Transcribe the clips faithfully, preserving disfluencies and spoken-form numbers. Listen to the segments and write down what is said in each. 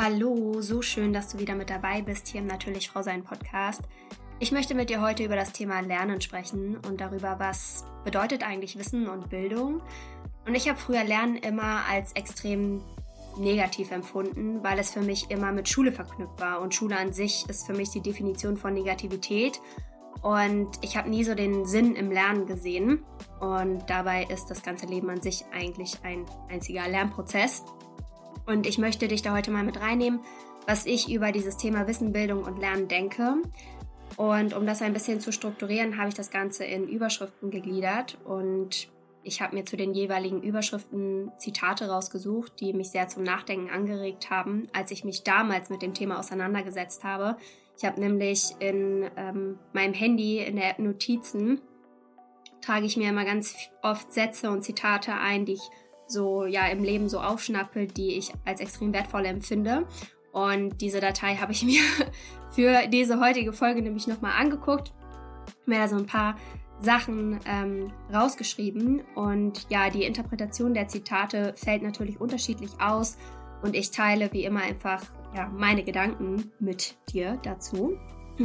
Hallo, so schön, dass du wieder mit dabei bist hier im Natürlich Frau Sein Podcast. Ich möchte mit dir heute über das Thema Lernen sprechen und darüber, was bedeutet eigentlich Wissen und Bildung. Und ich habe früher Lernen immer als extrem negativ empfunden, weil es für mich immer mit Schule verknüpft war. Und Schule an sich ist für mich die Definition von Negativität. Und ich habe nie so den Sinn im Lernen gesehen. Und dabei ist das ganze Leben an sich eigentlich ein einziger Lernprozess. Und ich möchte dich da heute mal mit reinnehmen, was ich über dieses Thema Wissen, Bildung und Lernen denke. Und um das ein bisschen zu strukturieren, habe ich das Ganze in Überschriften gegliedert. Und ich habe mir zu den jeweiligen Überschriften Zitate rausgesucht, die mich sehr zum Nachdenken angeregt haben, als ich mich damals mit dem Thema auseinandergesetzt habe. Ich habe nämlich in ähm, meinem Handy, in der App Notizen, trage ich mir immer ganz oft Sätze und Zitate ein, die ich so ja im Leben so aufschnappe, die ich als extrem wertvoll empfinde. Und diese Datei habe ich mir für diese heutige Folge nämlich nochmal angeguckt, mir da so ein paar Sachen ähm, rausgeschrieben. Und ja, die Interpretation der Zitate fällt natürlich unterschiedlich aus und ich teile wie immer einfach ja, meine Gedanken mit dir dazu.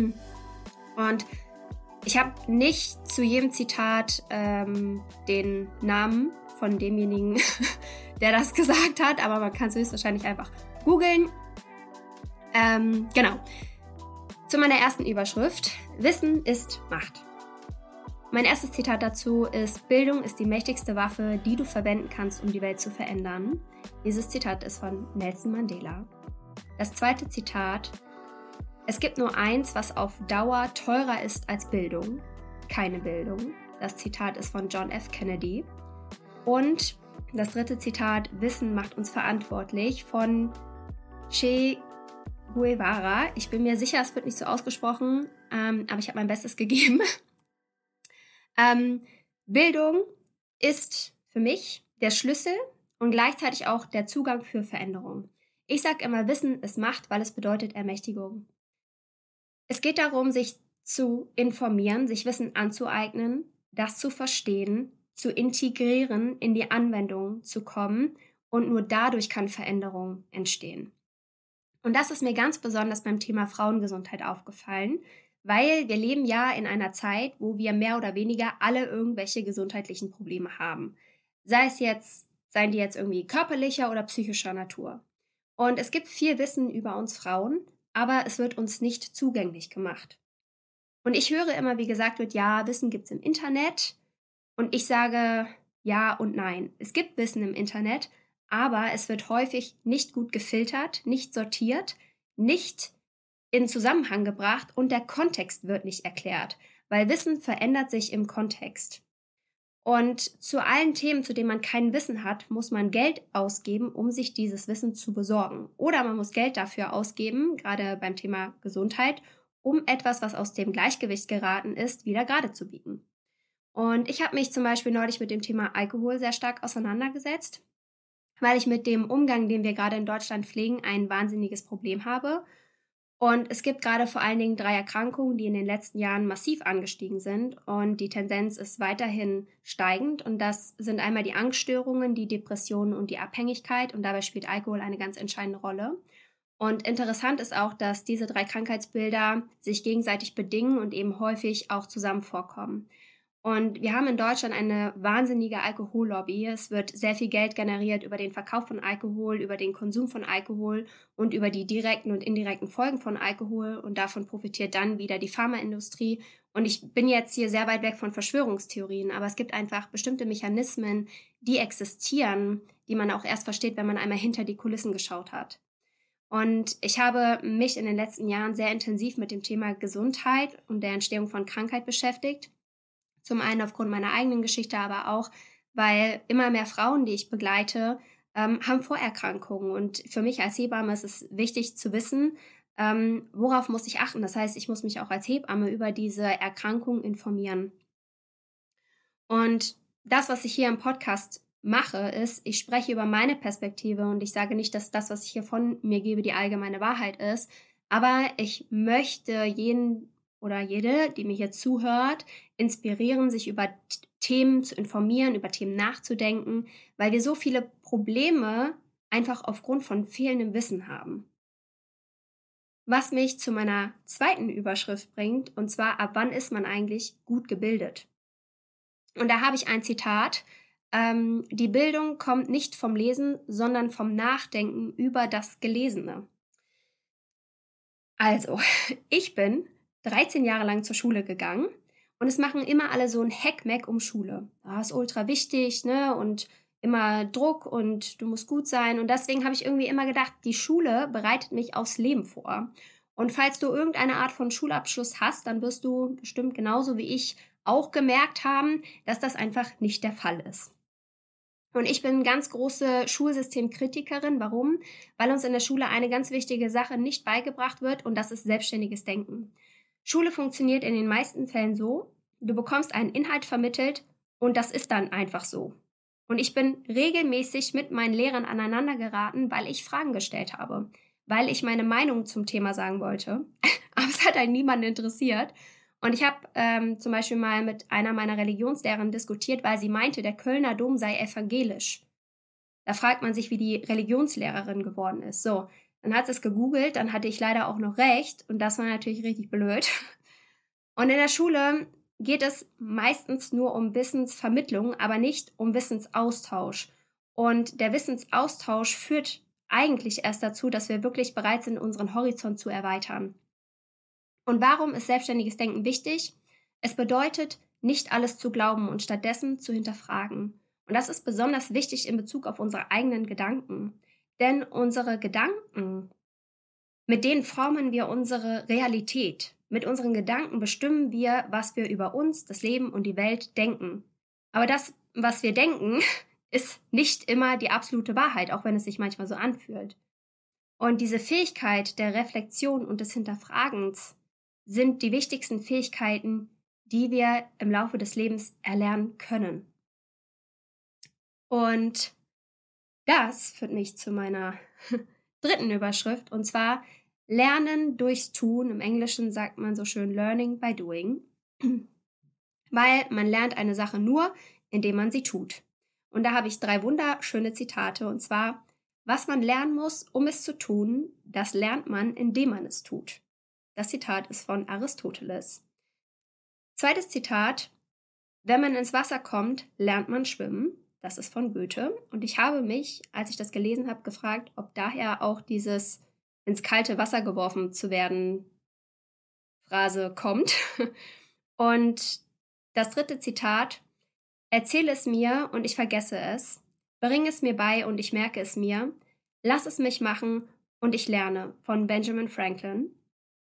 Und ich habe nicht zu jedem Zitat ähm, den Namen von demjenigen, der das gesagt hat, aber man kann es höchstwahrscheinlich einfach googeln. Ähm, genau. Zu meiner ersten Überschrift. Wissen ist Macht. Mein erstes Zitat dazu ist: Bildung ist die mächtigste Waffe, die du verwenden kannst, um die Welt zu verändern. Dieses Zitat ist von Nelson Mandela. Das zweite Zitat: Es gibt nur eins, was auf Dauer teurer ist als Bildung. Keine Bildung. Das Zitat ist von John F. Kennedy. Und das dritte Zitat: Wissen macht uns verantwortlich, von Che Guevara. Ich bin mir sicher, es wird nicht so ausgesprochen, ähm, aber ich habe mein Bestes gegeben. ähm, Bildung ist für mich der Schlüssel und gleichzeitig auch der Zugang für Veränderung. Ich sage immer, Wissen ist Macht, weil es bedeutet Ermächtigung. Es geht darum, sich zu informieren, sich Wissen anzueignen, das zu verstehen, zu integrieren, in die Anwendung zu kommen, und nur dadurch kann Veränderung entstehen. Und das ist mir ganz besonders beim Thema Frauengesundheit aufgefallen, weil wir leben ja in einer Zeit, wo wir mehr oder weniger alle irgendwelche gesundheitlichen Probleme haben. Sei es jetzt, seien die jetzt irgendwie körperlicher oder psychischer Natur. Und es gibt viel Wissen über uns Frauen, aber es wird uns nicht zugänglich gemacht. Und ich höre immer, wie gesagt wird, ja, Wissen gibt's im Internet. Und ich sage ja und nein. Es gibt Wissen im Internet, aber es wird häufig nicht gut gefiltert, nicht sortiert, nicht in Zusammenhang gebracht und der Kontext wird nicht erklärt, weil Wissen verändert sich im Kontext. Und zu allen Themen, zu denen man kein Wissen hat, muss man Geld ausgeben, um sich dieses Wissen zu besorgen. Oder man muss Geld dafür ausgeben, gerade beim Thema Gesundheit, um etwas, was aus dem Gleichgewicht geraten ist, wieder gerade zu biegen. Und ich habe mich zum Beispiel neulich mit dem Thema Alkohol sehr stark auseinandergesetzt, weil ich mit dem Umgang, den wir gerade in Deutschland pflegen, ein wahnsinniges Problem habe. Und es gibt gerade vor allen Dingen drei Erkrankungen, die in den letzten Jahren massiv angestiegen sind. Und die Tendenz ist weiterhin steigend. Und das sind einmal die Angststörungen, die Depressionen und die Abhängigkeit. Und dabei spielt Alkohol eine ganz entscheidende Rolle. Und interessant ist auch, dass diese drei Krankheitsbilder sich gegenseitig bedingen und eben häufig auch zusammen vorkommen. Und wir haben in Deutschland eine wahnsinnige Alkohollobby. Es wird sehr viel Geld generiert über den Verkauf von Alkohol, über den Konsum von Alkohol und über die direkten und indirekten Folgen von Alkohol. Und davon profitiert dann wieder die Pharmaindustrie. Und ich bin jetzt hier sehr weit weg von Verschwörungstheorien, aber es gibt einfach bestimmte Mechanismen, die existieren, die man auch erst versteht, wenn man einmal hinter die Kulissen geschaut hat. Und ich habe mich in den letzten Jahren sehr intensiv mit dem Thema Gesundheit und der Entstehung von Krankheit beschäftigt. Zum einen aufgrund meiner eigenen Geschichte, aber auch, weil immer mehr Frauen, die ich begleite, ähm, haben Vorerkrankungen. Und für mich als Hebamme ist es wichtig zu wissen, ähm, worauf muss ich achten. Das heißt, ich muss mich auch als Hebamme über diese Erkrankung informieren. Und das, was ich hier im Podcast mache, ist, ich spreche über meine Perspektive und ich sage nicht, dass das, was ich hier von mir gebe, die allgemeine Wahrheit ist. Aber ich möchte jeden oder jede, die mir hier zuhört, inspirieren, sich über t- Themen zu informieren, über Themen nachzudenken, weil wir so viele Probleme einfach aufgrund von fehlendem Wissen haben. Was mich zu meiner zweiten Überschrift bringt, und zwar, ab wann ist man eigentlich gut gebildet? Und da habe ich ein Zitat. Ähm, die Bildung kommt nicht vom Lesen, sondern vom Nachdenken über das Gelesene. Also, ich bin dreizehn Jahre lang zur Schule gegangen und es machen immer alle so ein Heckmeck um Schule. Ah, ist ultra wichtig, ne? Und immer Druck und du musst gut sein. Und deswegen habe ich irgendwie immer gedacht, die Schule bereitet mich aufs Leben vor. Und falls du irgendeine Art von Schulabschluss hast, dann wirst du bestimmt genauso wie ich auch gemerkt haben, dass das einfach nicht der Fall ist. Und ich bin ganz große Schulsystemkritikerin. Warum? Weil uns in der Schule eine ganz wichtige Sache nicht beigebracht wird und das ist selbstständiges Denken. Schule funktioniert in den meisten Fällen so, du bekommst einen Inhalt vermittelt und das ist dann einfach so. Und ich bin regelmäßig mit meinen Lehrern aneinander geraten, weil ich Fragen gestellt habe, weil ich meine Meinung zum Thema sagen wollte. Aber es hat einen niemanden interessiert. Und ich habe ähm, zum Beispiel mal mit einer meiner Religionslehrerinnen diskutiert, weil sie meinte, der Kölner Dom sei evangelisch. Da fragt man sich, wie die Religionslehrerin geworden ist. So, dann hat sie es gegoogelt, dann hatte ich leider auch noch recht und das war natürlich richtig blöd. Und in der Schule geht es meistens nur um Wissensvermittlung, aber nicht um Wissensaustausch. Und der Wissensaustausch führt eigentlich erst dazu, dass wir wirklich bereit sind, unseren Horizont zu erweitern. Und warum ist selbstständiges Denken wichtig? Es bedeutet, nicht alles zu glauben und stattdessen zu hinterfragen. Und das ist besonders wichtig in Bezug auf unsere eigenen Gedanken. Denn unsere Gedanken, mit denen formen wir unsere Realität. Mit unseren Gedanken bestimmen wir, was wir über uns, das Leben und die Welt denken. Aber das, was wir denken, ist nicht immer die absolute Wahrheit, auch wenn es sich manchmal so anfühlt. Und diese Fähigkeit der Reflexion und des Hinterfragens sind die wichtigsten Fähigkeiten, die wir im Laufe des Lebens erlernen können. Und das führt mich zu meiner dritten Überschrift, und zwar Lernen durchs Tun. Im Englischen sagt man so schön Learning by Doing, weil man lernt eine Sache nur, indem man sie tut. Und da habe ich drei wunderschöne Zitate, und zwar: Was man lernen muss, um es zu tun, das lernt man, indem man es tut. Das Zitat ist von Aristoteles. Zweites Zitat: Wenn man ins Wasser kommt, lernt man schwimmen. Das ist von Goethe. Und ich habe mich, als ich das gelesen habe, gefragt, ob daher auch dieses ins kalte Wasser geworfen zu werden Phrase kommt. Und das dritte Zitat: Erzähle es mir und ich vergesse es. Bring es mir bei und ich merke es mir. Lass es mich machen und ich lerne, von Benjamin Franklin.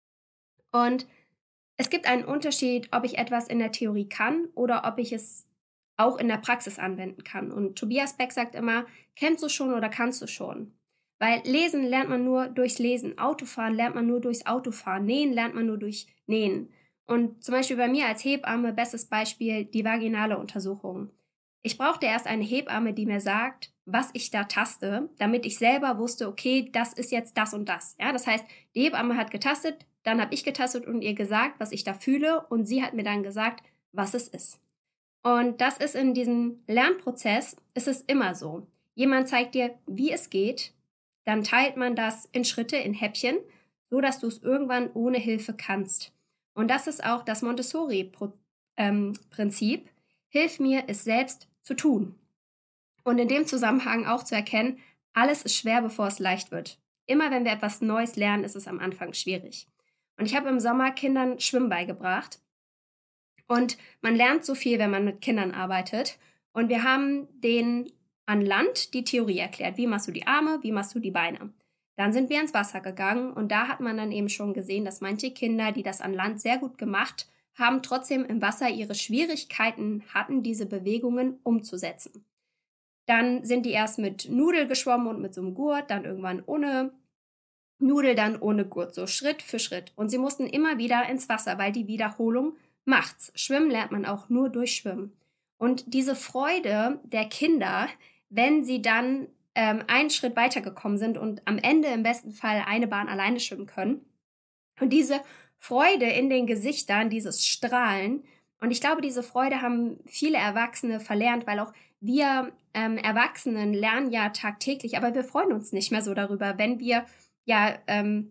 Und es gibt einen Unterschied, ob ich etwas in der Theorie kann oder ob ich es auch in der Praxis anwenden kann. Und Tobias Beck sagt immer, kennst du schon oder kannst du schon? Weil Lesen lernt man nur durchs Lesen, Autofahren lernt man nur durchs Autofahren, Nähen lernt man nur durch Nähen. Und zum Beispiel bei mir als Hebamme, bestes Beispiel, die vaginale Untersuchung. Ich brauchte erst eine Hebamme, die mir sagt, was ich da taste, damit ich selber wusste, okay, das ist jetzt das und das. Ja, das heißt, die Hebamme hat getastet, dann habe ich getastet und ihr gesagt, was ich da fühle, und sie hat mir dann gesagt, was es ist. Und das ist in diesem Lernprozess, ist es immer so. Jemand zeigt dir, wie es geht, dann teilt man das in Schritte, in Häppchen, so dass du es irgendwann ohne Hilfe kannst. Und das ist auch das Montessori-Prinzip. Hilf mir, es selbst zu tun. Und in dem Zusammenhang auch zu erkennen, alles ist schwer, bevor es leicht wird. Immer wenn wir etwas Neues lernen, ist es am Anfang schwierig. Und ich habe im Sommer Kindern Schwimmen beigebracht. Und man lernt so viel, wenn man mit Kindern arbeitet. Und wir haben denen an Land die Theorie erklärt. Wie machst du die Arme, wie machst du die Beine? Dann sind wir ins Wasser gegangen und da hat man dann eben schon gesehen, dass manche Kinder, die das an Land sehr gut gemacht haben, trotzdem im Wasser ihre Schwierigkeiten hatten, diese Bewegungen umzusetzen. Dann sind die erst mit Nudel geschwommen und mit so einem Gurt, dann irgendwann ohne Nudel, dann ohne Gurt, so Schritt für Schritt. Und sie mussten immer wieder ins Wasser, weil die Wiederholung macht's. Schwimmen lernt man auch nur durch Schwimmen. Und diese Freude der Kinder, wenn sie dann ähm, einen Schritt weitergekommen sind und am Ende im besten Fall eine Bahn alleine schwimmen können. Und diese Freude in den Gesichtern, dieses Strahlen. Und ich glaube, diese Freude haben viele Erwachsene verlernt, weil auch wir ähm, Erwachsenen lernen ja tagtäglich, aber wir freuen uns nicht mehr so darüber, wenn wir ja ähm,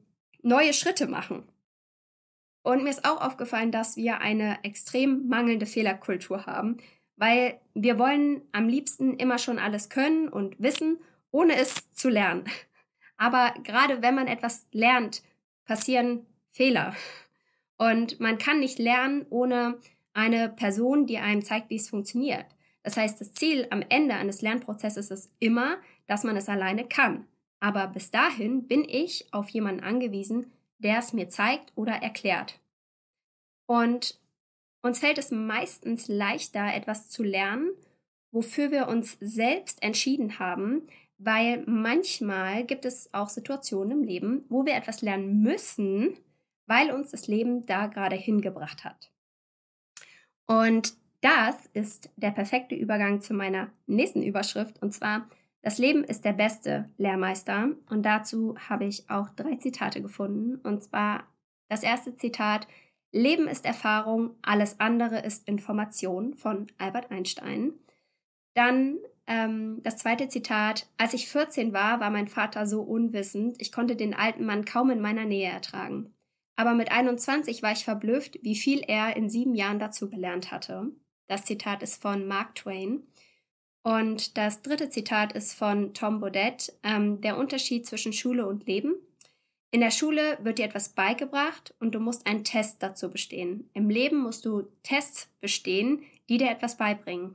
neue Schritte machen. Und mir ist auch aufgefallen, dass wir eine extrem mangelnde Fehlerkultur haben, weil wir wollen am liebsten immer schon alles können und wissen, ohne es zu lernen. Aber gerade wenn man etwas lernt, passieren Fehler. Und man kann nicht lernen ohne eine Person, die einem zeigt, wie es funktioniert. Das heißt, das Ziel am Ende eines Lernprozesses ist immer, dass man es alleine kann. Aber bis dahin bin ich auf jemanden angewiesen, der es mir zeigt oder erklärt. Und uns fällt es meistens leichter, etwas zu lernen, wofür wir uns selbst entschieden haben, weil manchmal gibt es auch Situationen im Leben, wo wir etwas lernen müssen, weil uns das Leben da gerade hingebracht hat. Und das ist der perfekte Übergang zu meiner nächsten Überschrift, und zwar: Das Leben ist der beste Lehrmeister. Und dazu habe ich auch drei Zitate gefunden. Und zwar das erste Zitat: Leben ist Erfahrung, alles andere ist Information, von Albert Einstein. Dann ähm, das zweite Zitat: Als ich vierzehn war, war mein Vater so unwissend, ich konnte den alten Mann kaum in meiner Nähe ertragen. Aber mit einundzwanzig war ich verblüfft, wie viel er in sieben Jahren dazugelernt hatte. Das Zitat ist von Mark Twain. Und das dritte Zitat ist von Tom Bodett: ähm, Der Unterschied zwischen Schule und Leben. In der Schule wird dir etwas beigebracht und du musst einen Test dazu bestehen. Im Leben musst du Tests bestehen, die dir etwas beibringen.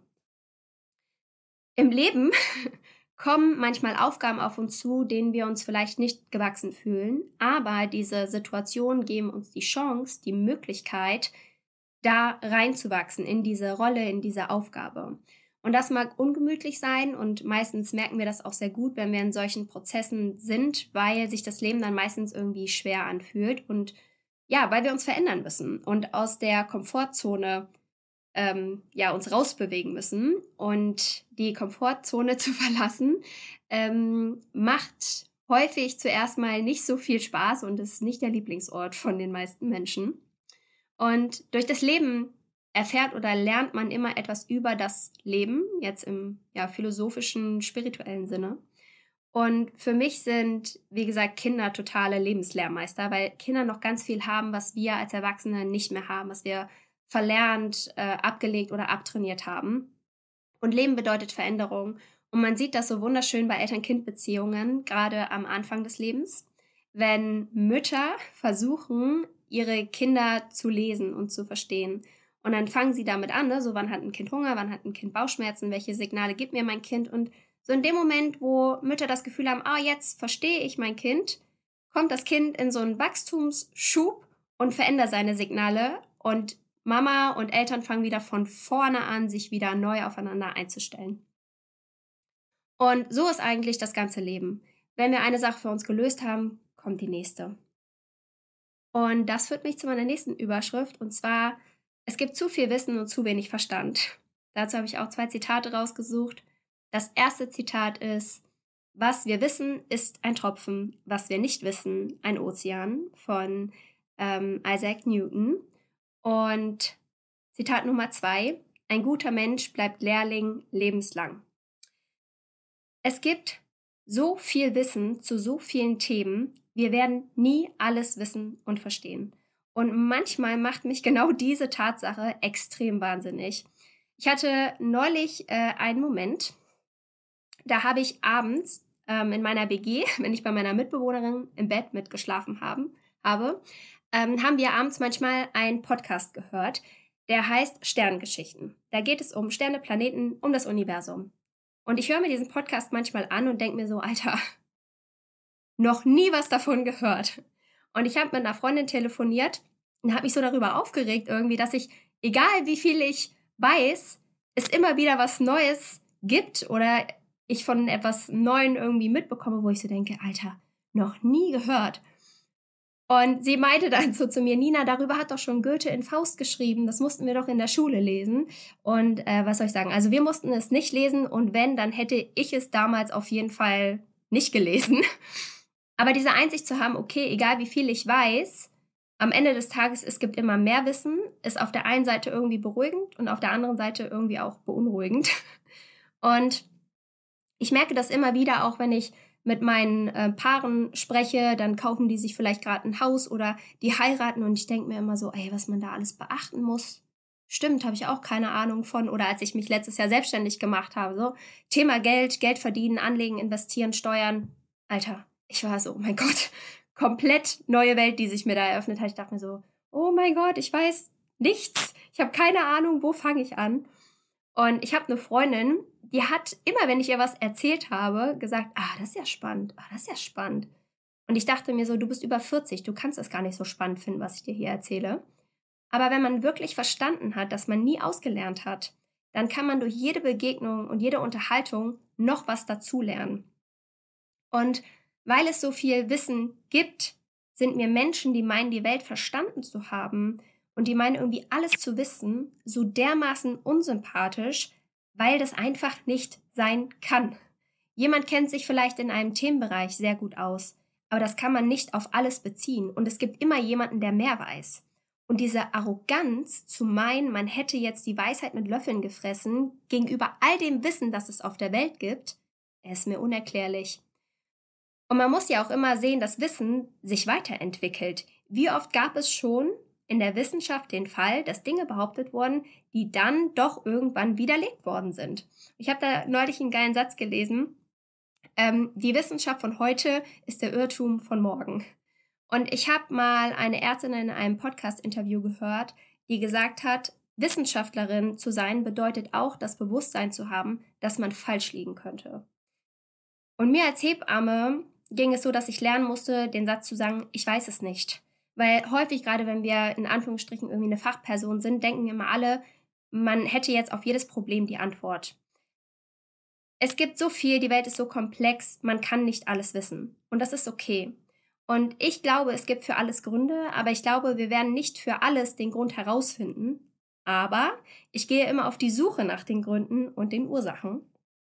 Im Leben kommen manchmal Aufgaben auf uns zu, denen wir uns vielleicht nicht gewachsen fühlen, aber diese Situationen geben uns die Chance, die Möglichkeit, da reinzuwachsen in diese Rolle, in diese Aufgabe. Und das mag ungemütlich sein, und meistens merken wir das auch sehr gut, wenn wir in solchen Prozessen sind, weil sich das Leben dann meistens irgendwie schwer anfühlt und ja, weil wir uns verändern müssen und aus der Komfortzone ähm, ja, uns rausbewegen müssen. Und die Komfortzone zu verlassen ähm, macht häufig zuerst mal nicht so viel Spaß und ist nicht der Lieblingsort von den meisten Menschen. Und durch das Leben erfährt oder lernt man immer etwas über das Leben, jetzt im ja, philosophischen, spirituellen Sinne. Und für mich sind, wie gesagt, Kinder totale Lebenslehrmeister, weil Kinder noch ganz viel haben, was wir als Erwachsene nicht mehr haben, was wir verlernt, äh, abgelegt oder abtrainiert haben. Und Leben bedeutet Veränderung. Und man sieht das so wunderschön bei Eltern-Kind-Beziehungen, gerade am Anfang des Lebens, wenn Mütter versuchen, ihre Kinder zu lesen und zu verstehen. Und dann fangen sie damit an, ne? So, wann hat ein Kind Hunger, wann hat ein Kind Bauchschmerzen, welche Signale gibt mir mein Kind? Und so in dem Moment, wo Mütter das Gefühl haben, ah, jetzt verstehe ich mein Kind, kommt das Kind in so einen Wachstumsschub und verändert seine Signale, und Mama und Eltern fangen wieder von vorne an, sich wieder neu aufeinander einzustellen. Und so ist eigentlich das ganze Leben. Wenn wir eine Sache für uns gelöst haben, kommt die nächste. Und das führt mich zu meiner nächsten Überschrift, und zwar: Es gibt zu viel Wissen und zu wenig Verstand. Dazu habe ich auch zwei Zitate rausgesucht. Das erste Zitat ist: Was wir wissen, ist ein Tropfen. Was wir nicht wissen, ein Ozean, von ähm, Isaac Newton. Und Zitat Nummer zwei: Ein guter Mensch bleibt Lehrling lebenslang. Es gibt so viel Wissen zu so vielen Themen, wir werden nie alles wissen und verstehen. Und manchmal macht mich genau diese Tatsache extrem wahnsinnig. Ich hatte neulich äh, einen Moment, da habe ich abends ähm, in meiner W G, wenn ich bei meiner Mitbewohnerin im Bett mitgeschlafen haben, habe, ähm, haben wir abends manchmal einen Podcast gehört, der heißt Sternengeschichten. Da geht es um Sterne, Planeten, um das Universum. Und ich höre mir diesen Podcast manchmal an und denke mir so, Alter, noch nie was davon gehört. Und ich habe mit einer Freundin telefoniert und habe mich so darüber aufgeregt irgendwie, dass ich, egal wie viel ich weiß, es immer wieder was Neues gibt oder ich von etwas Neuem irgendwie mitbekomme, wo ich so denke, Alter, noch nie gehört. Und sie meinte dann so zu mir, Nina, darüber hat doch schon Goethe in Faust geschrieben, das mussten wir doch in der Schule lesen. Und äh, was soll ich sagen, also wir mussten es nicht lesen, und wenn, dann hätte ich es damals auf jeden Fall nicht gelesen. Aber diese Einsicht zu haben, okay, egal wie viel ich weiß, am Ende des Tages, es gibt immer mehr Wissen, ist auf der einen Seite irgendwie beruhigend und auf der anderen Seite irgendwie auch beunruhigend. Und ich merke das immer wieder, auch wenn ich mit meinen äh, Paaren spreche, dann kaufen die sich vielleicht gerade ein Haus oder die heiraten und ich denke mir immer so, ey, was man da alles beachten muss. Stimmt, habe ich auch keine Ahnung von. Oder als ich mich letztes Jahr selbstständig gemacht habe, so Thema Geld, Geld verdienen, anlegen, investieren, steuern. Alter, ich war so, oh mein Gott, komplett neue Welt, die sich mir da eröffnet hat. Ich dachte mir so, oh mein Gott, ich weiß nichts. Ich habe keine Ahnung, wo fange ich an. Und ich habe eine Freundin, die hat immer, wenn ich ihr was erzählt habe, gesagt, ah, das ist ja spannend, ah, das ist ja spannend. Und ich dachte mir so, du bist über vierzig, du kannst das gar nicht so spannend finden, was ich dir hier erzähle. Aber wenn man wirklich verstanden hat, dass man nie ausgelernt hat, dann kann man durch jede Begegnung und jede Unterhaltung noch was dazulernen. Und weil es so viel Wissen gibt, sind mir Menschen, die meinen, die Welt verstanden zu haben und die meinen, irgendwie alles zu wissen, so dermaßen unsympathisch, weil das einfach nicht sein kann. Jemand kennt sich vielleicht in einem Themenbereich sehr gut aus, aber das kann man nicht auf alles beziehen und es gibt immer jemanden, der mehr weiß. Und diese Arroganz zu meinen, man hätte jetzt die Weisheit mit Löffeln gefressen, gegenüber all dem Wissen, das es auf der Welt gibt, ist mir unerklärlich. Und man muss ja auch immer sehen, dass Wissen sich weiterentwickelt. Wie oft gab es schon in der Wissenschaft den Fall, dass Dinge behauptet wurden, die dann doch irgendwann widerlegt worden sind. Ich habe da neulich einen geilen Satz gelesen. Ähm, die Wissenschaft von heute ist der Irrtum von morgen. Und ich habe mal eine Ärztin in einem Podcast-Interview gehört, die gesagt hat, Wissenschaftlerin zu sein bedeutet auch, das Bewusstsein zu haben, dass man falsch liegen könnte. Und mir als Hebamme ging es so, dass ich lernen musste, den Satz zu sagen, ich weiß es nicht. Weil häufig, gerade wenn wir in Anführungsstrichen irgendwie eine Fachperson sind, denken immer alle, man hätte jetzt auf jedes Problem die Antwort. Es gibt so viel, die Welt ist so komplex, man kann nicht alles wissen. Und das ist okay. Und ich glaube, es gibt für alles Gründe, aber ich glaube, wir werden nicht für alles den Grund herausfinden. Aber ich gehe immer auf die Suche nach den Gründen und den Ursachen.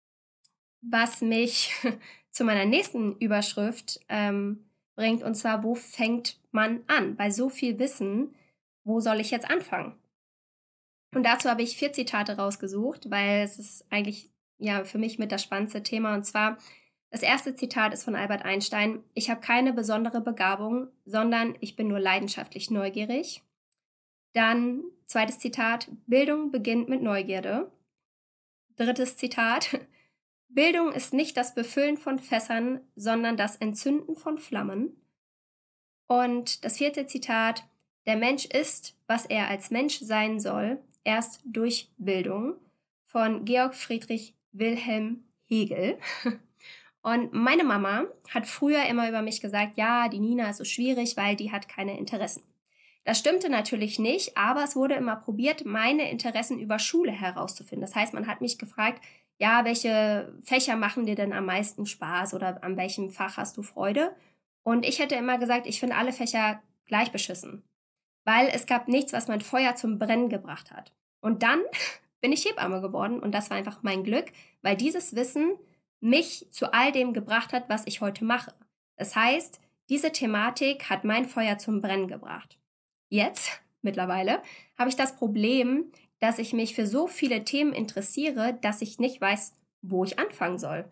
Was mich zu meiner nächsten Überschrift ähm, bringt, und zwar, wo fängt man an? Bei so viel Wissen, wo soll ich jetzt anfangen? Und dazu habe ich vier Zitate rausgesucht, weil es ist eigentlich ja für mich mit das spannendste Thema. Und zwar, das erste Zitat ist von Albert Einstein. Ich habe keine besondere Begabung, sondern ich bin nur leidenschaftlich neugierig. Dann, zweites Zitat, Bildung beginnt mit Neugierde. Drittes Zitat, Bildung ist nicht das Befüllen von Fässern, sondern das Entzünden von Flammen. Und das vierte Zitat, der Mensch ist, was er als Mensch sein soll, erst durch Bildung, von Georg Friedrich Wilhelm Hegel. Und meine Mama hat früher immer über mich gesagt, ja, die Nina ist so schwierig, weil die hat keine Interessen. Das stimmte natürlich nicht, aber es wurde immer probiert, meine Interessen über Schule herauszufinden. Das heißt, man hat mich gefragt, ja, welche Fächer machen dir denn am meisten Spaß oder an welchem Fach hast du Freude? Und ich hätte immer gesagt, ich finde alle Fächer gleich beschissen, weil es gab nichts, was mein Feuer zum Brennen gebracht hat. Und dann bin ich Hebamme geworden und das war einfach mein Glück, weil dieses Wissen mich zu all dem gebracht hat, was ich heute mache. Das heißt, diese Thematik hat mein Feuer zum Brennen gebracht. Jetzt, mittlerweile, habe ich das Problem, dass ich mich für so viele Themen interessiere, dass ich nicht weiß, wo ich anfangen soll.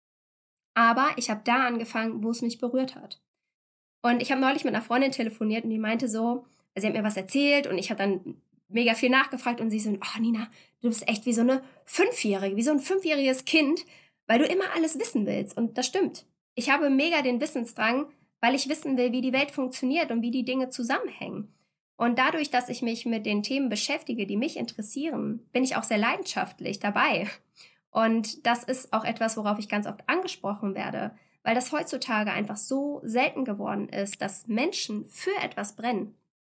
Aber ich habe da angefangen, wo es mich berührt hat. Und ich habe neulich mit einer Freundin telefoniert und die meinte so, sie hat mir was erzählt und ich habe dann mega viel nachgefragt und sie so, oh Nina, du bist echt wie so eine Fünfjährige, wie so ein fünfjähriges Kind, weil du immer alles wissen willst. Und das stimmt. Ich habe mega den Wissensdrang, weil ich wissen will, wie die Welt funktioniert und wie die Dinge zusammenhängen. Und dadurch, dass ich mich mit den Themen beschäftige, die mich interessieren, bin ich auch sehr leidenschaftlich dabei. Und das ist auch etwas, worauf ich ganz oft angesprochen werde, weil das heutzutage einfach so selten geworden ist, dass Menschen für etwas brennen.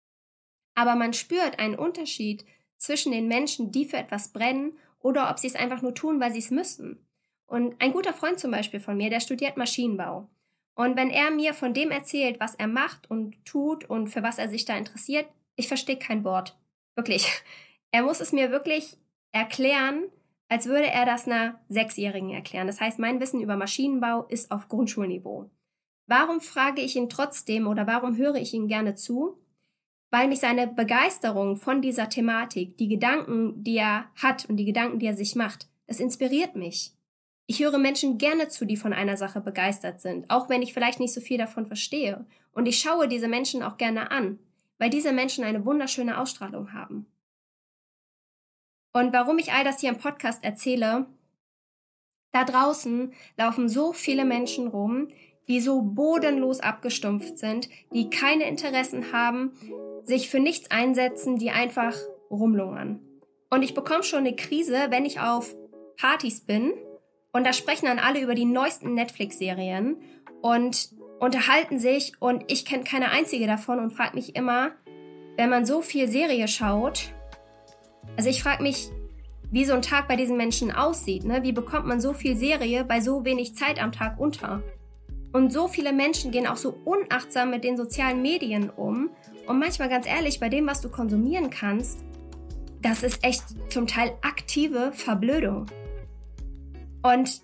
Aber man spürt einen Unterschied zwischen den Menschen, die für etwas brennen, oder ob sie es einfach nur tun, weil sie es müssen. Und ein guter Freund zum Beispiel von mir, der studiert Maschinenbau. Und wenn er mir von dem erzählt, was er macht und tut und für was er sich da interessiert, ich verstehe kein Wort. Wirklich. Er muss es mir wirklich erklären, als würde er das einer Sechsjährigen erklären. Das heißt, mein Wissen über Maschinenbau ist auf Grundschulniveau. Warum frage ich ihn trotzdem oder warum höre ich ihm gerne zu? Weil mich seine Begeisterung von dieser Thematik, die Gedanken, die er hat und die Gedanken, die er sich macht, das inspiriert mich. Ich höre Menschen gerne zu, die von einer Sache begeistert sind, auch wenn ich vielleicht nicht so viel davon verstehe. Und ich schaue diese Menschen auch gerne an, weil diese Menschen eine wunderschöne Ausstrahlung haben. Und warum ich all das hier im Podcast erzähle, da draußen laufen so viele Menschen rum, die so bodenlos abgestumpft sind, die keine Interessen haben, sich für nichts einsetzen, die einfach rumlungern. Und ich bekomme schon eine Krise, wenn ich auf Partys bin und da sprechen dann alle über die neuesten Netflix-Serien und unterhalten sich und ich kenne keine einzige davon und frage mich immer, wenn man so viel Serie schaut, also ich frage mich, wie so ein Tag bei diesen Menschen aussieht, ne? Wie bekommt man so viel Serie bei so wenig Zeit am Tag unter? Und so viele Menschen gehen auch so unachtsam mit den sozialen Medien um. Und manchmal, ganz ehrlich, bei dem, was du konsumieren kannst, das ist echt zum Teil aktive Verblödung. Und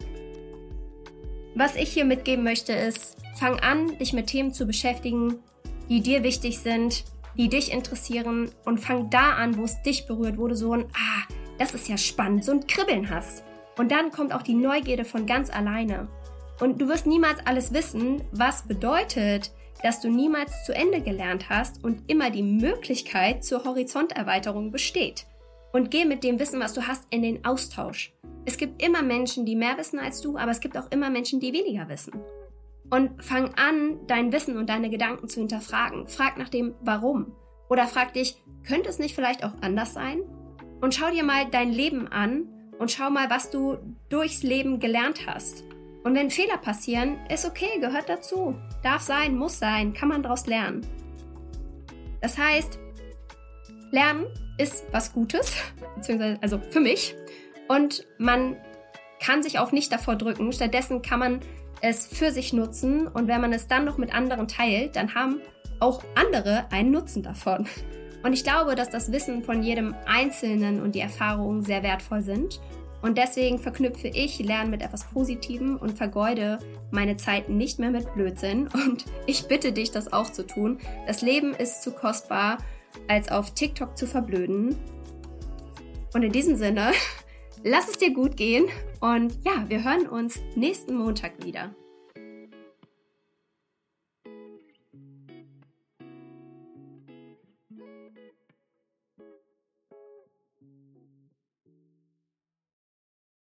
was ich hier mitgeben möchte ist, fang an, dich mit Themen zu beschäftigen, die dir wichtig sind, die dich interessieren und fang da an, wo es dich berührt, wo du so ein, ah, das ist ja spannend, so ein Kribbeln hast. Und dann kommt auch die Neugierde von ganz alleine. Und du wirst niemals alles wissen, was bedeutet, dass du niemals zu Ende gelernt hast und immer die Möglichkeit zur Horizonterweiterung besteht. Und geh mit dem Wissen, was du hast, in den Austausch. Es gibt immer Menschen, die mehr wissen als du, aber es gibt auch immer Menschen, die weniger wissen. Und fang an, dein Wissen und deine Gedanken zu hinterfragen. Frag nach dem Warum. Oder frag dich, könnte es nicht vielleicht auch anders sein? Und schau dir mal dein Leben an und schau mal, was du durchs Leben gelernt hast. Und wenn Fehler passieren, ist okay, gehört dazu. Darf sein, muss sein, kann man daraus lernen. Das heißt, Lernen ist was Gutes, beziehungsweise also für mich. Und man kann sich auch nicht davor drücken. Stattdessen kann man es für sich nutzen. Und wenn man es dann noch mit anderen teilt, dann haben auch andere einen Nutzen davon. Und ich glaube, dass das Wissen von jedem Einzelnen und die Erfahrungen sehr wertvoll sind. Und deswegen verknüpfe ich Lernen mit etwas Positivem und vergeude meine Zeit nicht mehr mit Blödsinn. Und ich bitte dich, das auch zu tun. Das Leben ist zu kostbar, als auf TikTok zu verblöden. Und in diesem Sinne, lass es dir gut gehen. Und ja, wir hören uns nächsten Montag wieder.